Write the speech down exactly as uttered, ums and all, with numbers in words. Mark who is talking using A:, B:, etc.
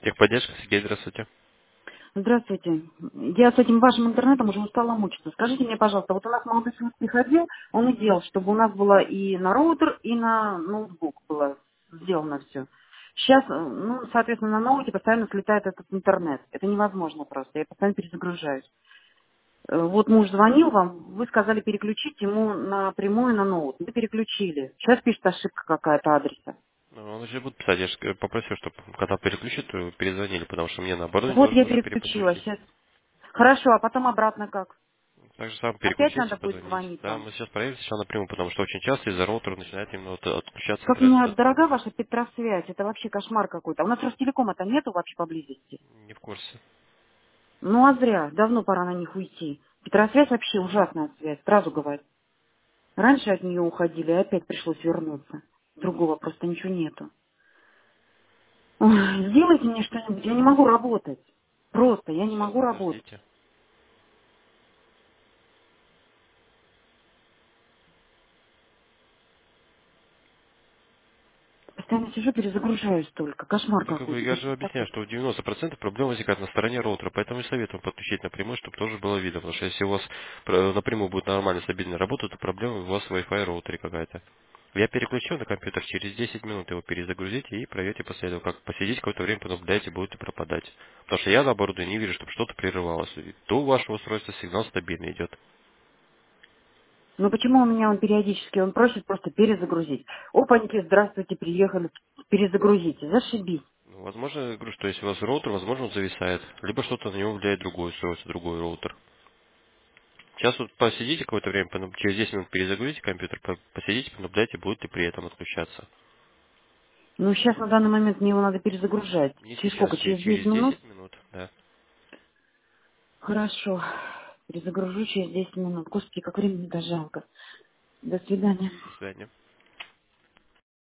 A: Техподдержка, Сергей, здравствуйте.
B: Здравствуйте. Я с этим вашим интернетом уже устала мучиться. Скажите мне, пожалуйста, вот у нас молодой человек приходил, он и делал, чтобы у нас было и на роутер, и на ноутбук было сделано все. Сейчас, э, ну, соответственно, на ноуте постоянно слетает этот интернет. Это невозможно просто, я постоянно перезагружаюсь. Э, Вот муж звонил вам, вы сказали переключить ему напрямую на ноут. Мы переключили. Сейчас пишет ошибка какая-то адреса.
A: Ну, Он уже будет писать, я же э, попросил, чтобы когда переключит, то перезвонили, потому что мне на оборудование
B: Вот я
A: нужно уже
B: переключила
A: переподключить.
B: сейчас. Хорошо, а потом обратно как?
A: Также сам
B: Опять
A: переключить и
B: надо будет
A: позвонить.
B: звонить
A: Да,
B: вам?
A: мы сейчас проверим сначала напрямую, потому что очень часто из-за роутера начинает именно вот отключаться
B: Как
A: интернет
B: мне
A: от
B: дорога
A: роутера.
B: ваша Петросвязь, это вообще кошмар какой-то. А у нас Ростелекома-то нету вообще поблизости.
A: Не в курсе.
B: Ну а зря, давно пора на них уйти. Петросвязь вообще ужасная связь, сразу говорю. Раньше от нее уходили, и опять пришлось вернуться. Другого просто ничего нету. Ой, сделайте мне что-нибудь, я не могу работать. Просто, я не
A: Сейчас,
B: могу работать.
A: подождите.
B: Постоянно сижу, перезагружаюсь только. Кошмар
A: Ну, как бы,
B: какой-то.
A: я
B: Да
A: же
B: что ж
A: объясняю,
B: такое?
A: что у девяноста процентов проблем возникает на стороне роутера, поэтому и советую подключить напрямую, чтобы тоже было видно. Потому что если у вас про- напрямую будет нормально, стабильно работать, то проблема у вас в Wi-Fi роутере какая-то. Я переключил на компьютер, через десять минут его перезагрузите и проверьте после этого, как посидеть какое-то время, понаблюдаете, будет пропадать. Потому что я на оборудовании не вижу, чтобы что-то прерывалось. И то у вашего устройства сигнал стабильно идет.
B: Ну почему у меня он периодически, он просит просто перезагрузить. Опаньки, здравствуйте, приехали, перезагрузите. Зашибись.
A: Ну, возможно, я говорю, что если у вас роутер, возможно, он зависает. Либо что-то на него влияет другое устройство, другой роутер. Сейчас вот посидите какое-то время, понаб- через десять минут перезагрузите компьютер, по- посидите, понаблюдайте, будет ли при этом отключаться.
B: Ну, сейчас на данный момент мне его надо перезагружать.
A: Не
B: Через
A: сейчас,
B: сколько?
A: че-
B: Через десять
A: через
B: минут?
A: десять минут, да.
B: Хорошо. Перезагружу через десять минут. Господи, как времени-то жалко. До свидания.
A: До свидания.